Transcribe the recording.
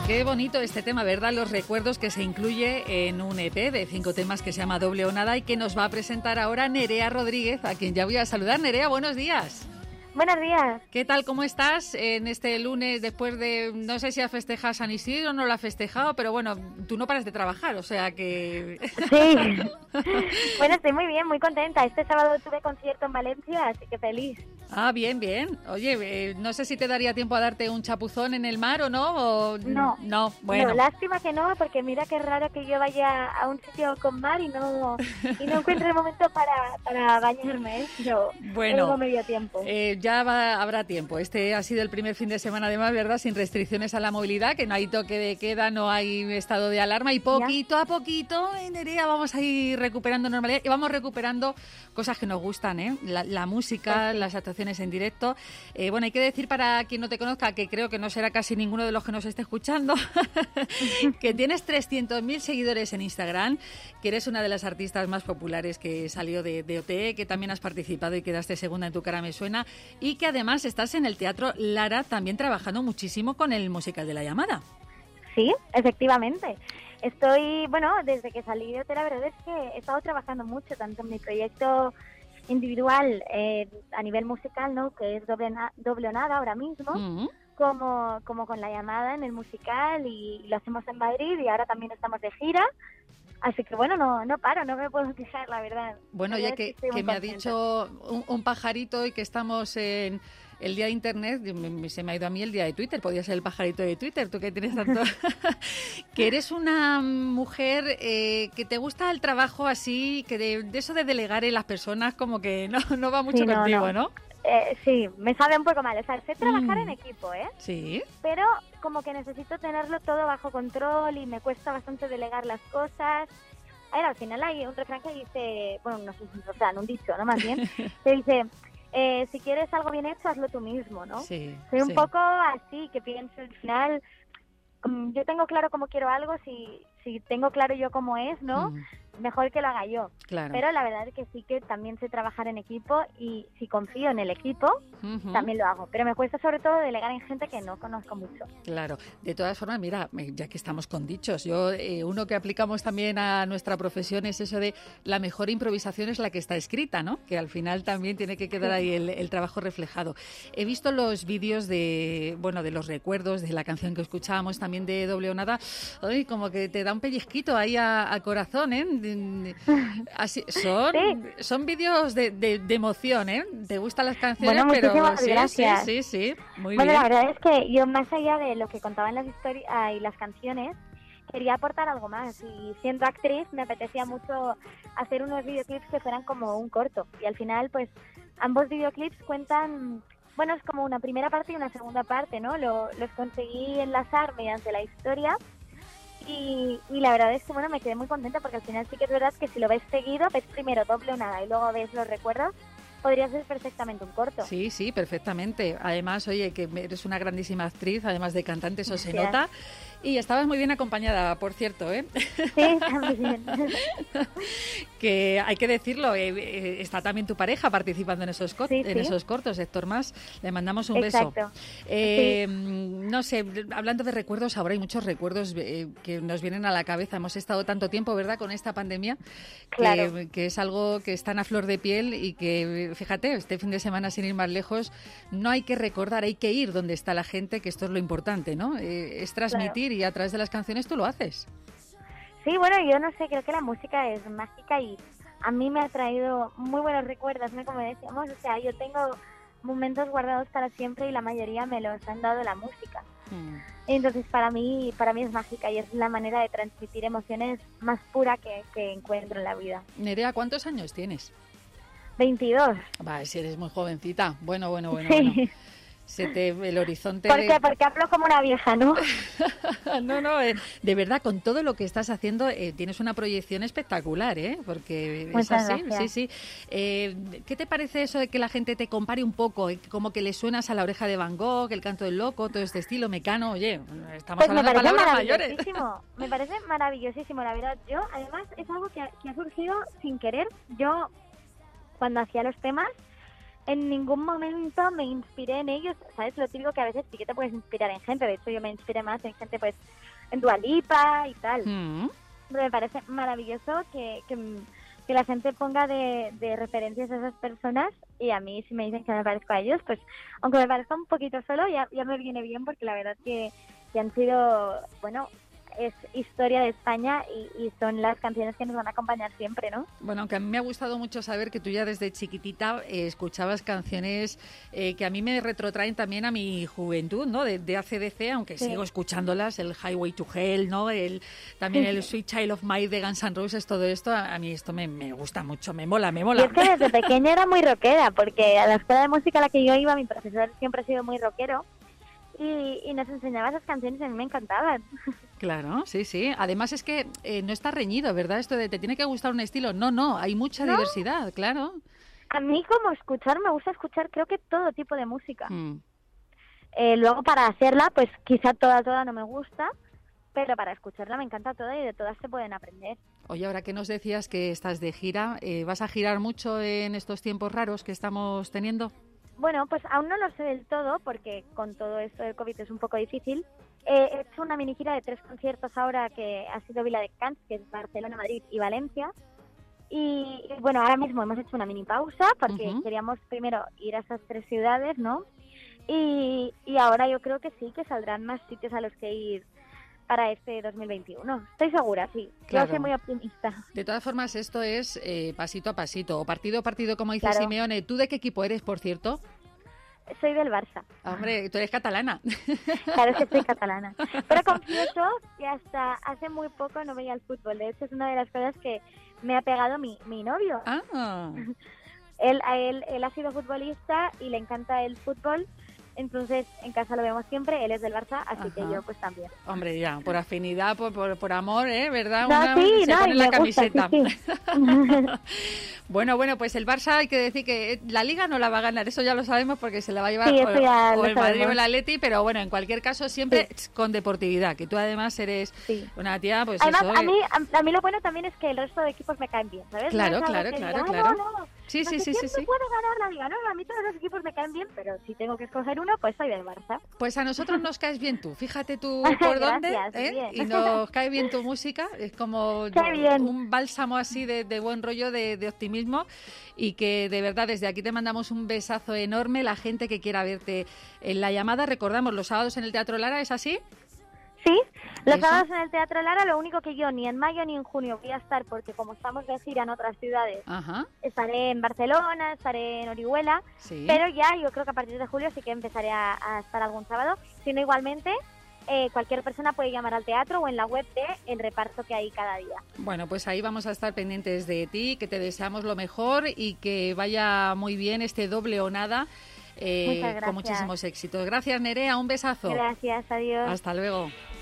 Qué bonito este tema, ¿verdad? Los recuerdos que se incluye en un EP de 5 temas que se llama Doble o Nada y que nos va a presentar ahora Nerea Rodríguez, a quien ya voy a saludar. Nerea, buenos días. Buenos días. ¿Qué tal? ¿Cómo estás en este lunes después de, no sé si has festejado San Isidro o no lo has festejado, pero bueno, tú no paras de trabajar, o sea que... Sí. Bueno, estoy muy bien, muy contenta. Este sábado tuve concierto en Valencia, así que feliz. Ah, bien, bien. Oye, no sé si te daría tiempo a darte un chapuzón en el mar o no. O... No. No, bueno. No, lástima que no, porque mira qué raro que yo vaya a un sitio con mar y no encuentre el momento para bañarme, ¿eh? Yo tengo medio tiempo. Habrá tiempo. Este ha sido el primer fin de semana, además, ¿verdad? Sin restricciones a la movilidad, que no hay toque de queda, no hay estado de alarma y poquito a poquito, Nerea, vamos a ir recuperando normalidad y vamos recuperando cosas que nos gustan, ¿eh? La música, sí. Las actuaciones en directo. Bueno, hay que decir para quien no te conozca, que creo que no será casi ninguno de los que nos esté escuchando, que tienes 300.000 seguidores en Instagram, que eres una de las artistas más populares que salió de OT, que también has participado y quedaste segunda en Tu cara me suena, y que además estás en el Teatro Lara también trabajando muchísimo con el musical de La Llamada. Sí, efectivamente. Estoy, desde que salí de OT, la verdad es que he estado trabajando mucho, tanto en mi proyecto individual a nivel musical, ¿no? Que es Doble o Nada ahora mismo, como con La Llamada en el musical, y lo hacemos en Madrid y ahora también estamos de gira. Así que bueno, no paro, no me puedo quejar, la verdad. Bueno, ya que me ha dicho un pajarito y que estamos en el día de Internet, se me ha ido a mí el día de Twitter, podía ser el pajarito de Twitter, tú que tienes tanto... que eres una mujer que te gusta el trabajo así, que de eso de delegar en las personas como que no va mucho contigo, ¿no? Sí, me sabe un poco mal. O sea, sé trabajar en equipo, ¿eh? Sí. Pero como que necesito tenerlo todo bajo control y me cuesta bastante delegar las cosas. A ver, al final hay un refrán que dice, bueno, no sé si es un refrán, un dicho, ¿no? Más bien, que dice, si quieres algo bien hecho, hazlo tú mismo, ¿no? Sí. Soy un poco así, que pienso al final, yo tengo claro cómo quiero algo, si tengo claro yo cómo es, ¿no? Mejor que lo haga yo. Claro. Pero la verdad es que sí que también sé trabajar en equipo y si confío en el equipo, también lo hago. Pero me cuesta sobre todo delegar en gente que no conozco mucho. Claro. De todas formas, mira, ya que estamos con dichos, uno que aplicamos también a nuestra profesión es eso de la mejor improvisación es la que está escrita, ¿no? Que al final también tiene que quedar ahí el trabajo reflejado. He visto los vídeos de los recuerdos de la canción que escuchábamos también de Doble o Nada. Ay, como que te da un pellizquito ahí al corazón, ¿eh? Así, son vídeos de emoción, ¿eh? ¿Te gustan las canciones? Bueno, muchísimas pero gracias. Sí, muy bien. La verdad es que yo, más allá de lo que contaban las historias y las canciones, quería aportar algo más, y siendo actriz me apetecía mucho hacer unos videoclips que fueran como un corto, y al final pues ambos videoclips cuentan, es como una primera parte y una segunda parte, ¿no? Los conseguí enlazar mediante la historia. Y la verdad es que me quedé muy contenta, porque al final sí que es verdad que si lo ves seguido, ves primero Doble o Nada y luego ves los recuerdos, podría ser perfectamente un corto. Sí, perfectamente. Además, oye, que eres una grandísima actriz, además de cantante, eso se nota. Y estabas muy bien acompañada, por cierto, ¿eh? Sí, también. Que hay que decirlo, está también tu pareja participando en esos cortos, Héctor Mas. Le mandamos un beso. No sé, hablando de recuerdos, ahora hay muchos recuerdos que nos vienen a la cabeza. Hemos estado tanto tiempo, ¿verdad?, con esta pandemia, que es algo que está a flor de piel y que, fíjate, este fin de semana, sin ir más lejos, no hay que recordar, hay que ir donde está la gente, que esto es lo importante, ¿no? Es transmitir. Y a través de las canciones tú lo haces. Sí, yo no sé, creo que la música es mágica y a mí me ha traído muy buenos recuerdos, ¿no? Como decíamos, o sea, yo tengo momentos guardados para siempre y la mayoría me los han dado la música. Entonces para mí es mágica y es la manera de transmitir emociones más pura que encuentro en la vida. Nerea, ¿cuántos años tienes? 22. Va, si eres muy jovencita. Bueno. Sí. El horizonte... ¿Por qué? Porque hablo como una vieja, ¿no? No, de verdad, con todo lo que estás haciendo tienes una proyección espectacular, ¿eh? Porque muchas es así, gracias. Sí. ¿Qué te parece eso de que la gente te compare un poco? Como que le suenas a La oreja de Van Gogh, El canto del loco, todo este estilo, Mecano. Oye, estamos hablando de palabras mayores. Me parece maravillosísimo, la verdad. Yo, además, es algo que ha surgido sin querer. Yo, cuando hacía los temas, en ningún momento me inspiré en ellos, ¿sabes? Lo típico que a veces sí que te puedes inspirar en gente, de hecho yo me inspiré más en gente pues en Dua Lipa y tal. Pero me parece maravilloso que la gente ponga de referencias a esas personas, y a mí si me dicen que me parezco a ellos, pues aunque me parezca un poquito solo, ya me viene bien, porque la verdad que han sido, bueno, es historia de España y son las canciones que nos van a acompañar siempre, ¿no? Bueno, aunque a mí me ha gustado mucho saber que tú ya desde chiquitita escuchabas canciones que a mí me retrotraen también a mi juventud, ¿no? De AC/DC, aunque Sí. sigo escuchándolas, el Highway to Hell, ¿no? También el Sweet Child of Mine de Guns N' Roses, todo esto, a mí esto me gusta mucho, me mola. Y es que desde pequeña era muy rockera, porque a la escuela de música a la que yo iba, mi profesor siempre ha sido muy rockero, y nos enseñaba esas canciones y a mí me encantaban. Claro, sí, sí. Además es que no está reñido, ¿verdad? Esto de te tiene que gustar un estilo. No, hay mucha diversidad, claro. A mí como escuchar, me gusta escuchar creo que todo tipo de música. Mm. Luego para hacerla, pues quizá toda no me gusta, pero para escucharla me encanta toda y de todas se pueden aprender. Oye, ahora que nos decías que estás de gira, ¿vas a girar mucho en estos tiempos raros que estamos teniendo? Bueno, pues aún no lo sé del todo, porque con todo esto del COVID es un poco difícil. He hecho una mini gira de 3 conciertos ahora, que ha sido Viladecans, que es Barcelona, Madrid y Valencia. Y bueno, ahora mismo hemos hecho una mini pausa, porque queríamos primero ir a esas 3 ciudades, ¿no? Y ahora yo creo que sí, que saldrán más sitios a los que ir para este 2021. Estoy segura, sí. Claro. Yo soy muy optimista. De todas formas, esto es pasito a pasito, o partido a partido, como dice Claro. Simeone. ¿Tú de qué equipo eres, por cierto? Soy del Barça. Hombre, tú eres catalana. Claro que soy catalana. Pero confieso que hasta hace muy poco no veía el fútbol. De hecho, es una de las cosas que me ha pegado mi novio. Ah. Él ha sido futbolista y le encanta el fútbol. Entonces, en casa lo vemos siempre, él es del Barça, así que yo pues también. Hombre, ya, por afinidad, por amor, ¿verdad? No, sí, se pone la camiseta. Gusta, sí. Bueno, pues el Barça hay que decir que la Liga no la va a ganar, eso ya lo sabemos, porque se la va a llevar Sí, o el Madrid o el Atleti, pero bueno, en cualquier caso siempre con deportividad, que tú además eres una tía, pues además, eso. A mí lo bueno también es que el resto de equipos me caen bien, ¿sabes? Claro, no claro. Sí. ¿Quién puede ganar la Liga? No, a mí todos los equipos me caen bien, pero si tengo que escoger uno, pues soy del Barça. Pues a nosotros nos caes bien tú, fíjate tú por dónde, y nos cae bien tu música, es como un bálsamo así de buen rollo, de optimismo, y que de verdad desde aquí te mandamos un besazo enorme. La gente que quiera verte en La Llamada, recordamos, los sábados en el Teatro Lara, ¿es así? Sí, los sábados en el Teatro Lara, lo único que yo ni en mayo ni en junio voy a estar, porque como estamos de gira en otras ciudades, estaré en Barcelona, estaré en Orihuela, pero ya yo creo que a partir de julio sí que empezaré a estar algún sábado, sino igualmente cualquier persona puede llamar al teatro o en la web de el reparto que hay cada día. Bueno, pues ahí vamos a estar pendientes de ti, que te deseamos lo mejor y que vaya muy bien este doble o nada. Con muchísimos éxitos. Gracias, Nerea, un besazo. Gracias, adiós. Hasta luego.